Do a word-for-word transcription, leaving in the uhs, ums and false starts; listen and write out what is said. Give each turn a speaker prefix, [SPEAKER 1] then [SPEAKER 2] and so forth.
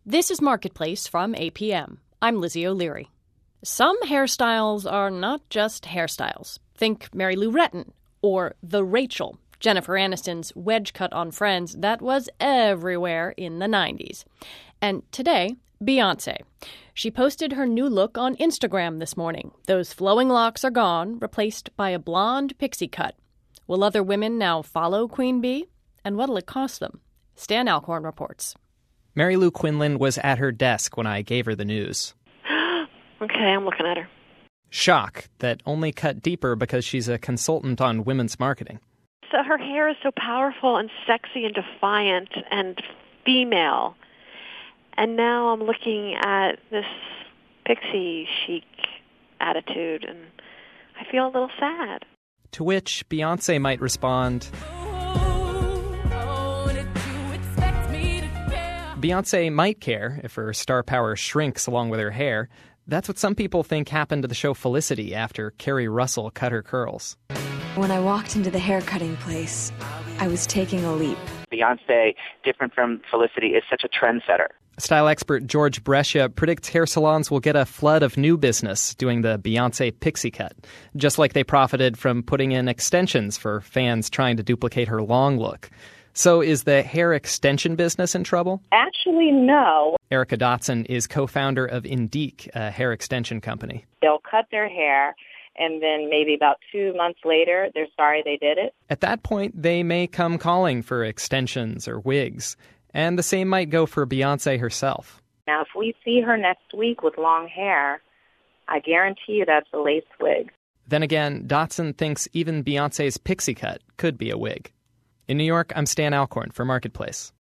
[SPEAKER 1] This is Marketplace from A P M. I'm Lizzie O'Leary. Some hairstyles are not just hairstyles. Think Mary Lou Retton or The Rachel, Jennifer Aniston's wedge cut on Friends that was everywhere in the nineties. And today, Beyoncé. She posted her new look on Instagram this morning. Those flowing locks are gone, replaced by a blonde pixie cut. Will other women now follow Queen Bee? And what'll it cost them? Stan Alcorn reports.
[SPEAKER 2] Mary Lou Quinlan was at her desk when I gave her the news.
[SPEAKER 3] Okay, I'm looking at her.
[SPEAKER 2] Shock that only cut deeper because she's a consultant on women's marketing.
[SPEAKER 3] So her hair is so powerful and sexy and defiant and female. And now I'm looking at this pixie chic attitude, and I feel a little sad.
[SPEAKER 2] To which Beyoncé might respond, Beyoncé might care if her star power shrinks along with her hair. That's what some people think happened to the show Felicity after Kerry Russell cut her curls.
[SPEAKER 4] When I walked into the hair-cutting place, I was taking a leap.
[SPEAKER 5] Beyoncé, different from Felicity, is such a trendsetter.
[SPEAKER 2] Style expert George Brescia predicts hair salons will get a flood of new business doing the Beyoncé pixie cut, just like they profited from putting in extensions for fans trying to duplicate her long look. So is the hair extension business in trouble?
[SPEAKER 6] Actually, no.
[SPEAKER 2] Erica Dotson is co-founder of Indique, a hair extension company.
[SPEAKER 6] They'll cut their hair, and then maybe about two months later, they're sorry they did it.
[SPEAKER 2] At that point, they may come calling for extensions or wigs. And the same might go for Beyoncé herself.
[SPEAKER 6] Now, if we see her next week with long hair, I guarantee you that's a lace wig.
[SPEAKER 2] Then again, Dotson thinks even Beyoncé's pixie cut could be a wig. In New York, I'm Stan Alcorn for Marketplace.